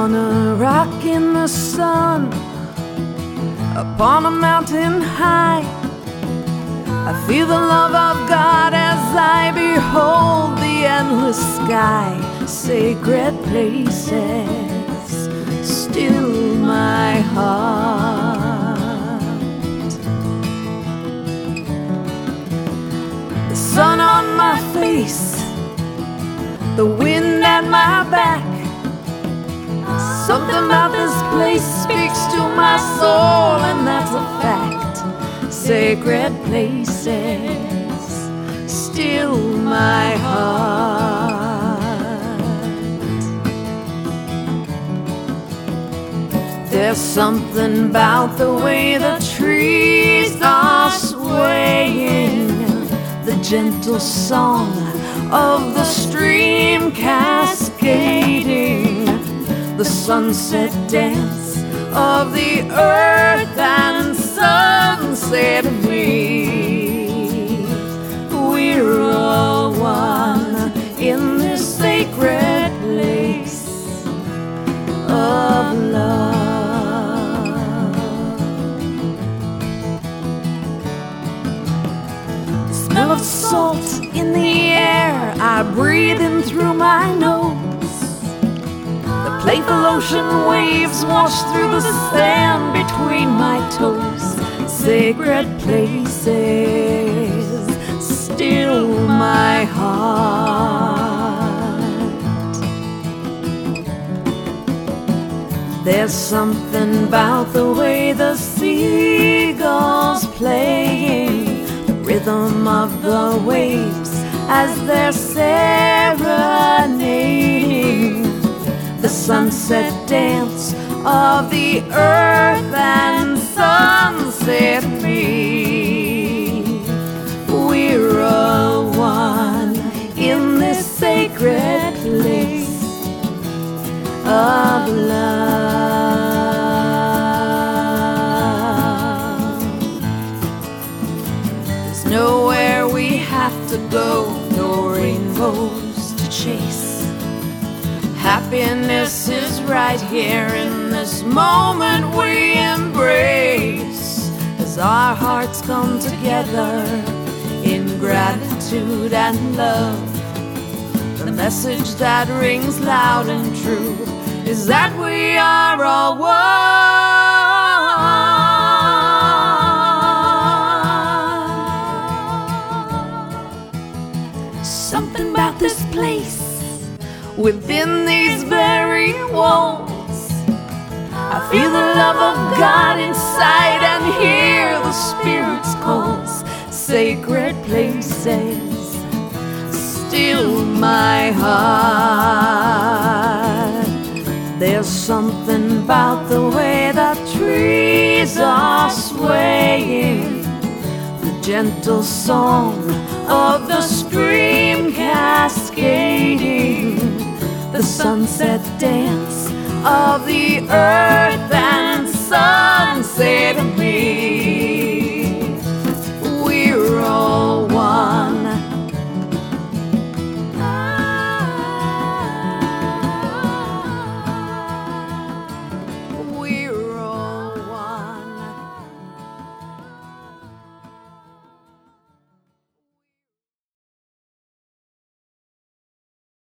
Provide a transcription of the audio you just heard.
On a rock in the sun, upon a mountain high, I feel the love of God as I behold the endless sky. Sacred places still my heart. The sun on my face, the wind at my back, something about this place speaks to my soul, and that's a fact. Sacred places still my heart. There's something about the way the trees are swaying, the gentle song of the stream cascading, the sunset dance of the earth and sunset waves. We're all one in this sacred place of love. The smell of salt in the air I breathe in through my nose. Playful ocean waves wash through the sand between my toes. Sacred places still my heart. There's something about the way the seagulls playing, the rhythm of the waves as they're serenading, the sunset dance of the earth and sunset me. We're all one in this sacred place of love. There's nowhere we have to go, no rainbows to chase. Happiness is right here in this moment we embrace, as our hearts come together in gratitude and love. The message that rings loud and true is that we are all one. Something about this place within these very walls, I feel the love of God inside and hear the Spirit's calls. Sacred places still my heart. There's something about the way the trees are swaying, the gentle song of the stream cascading, the sunset dance of the earth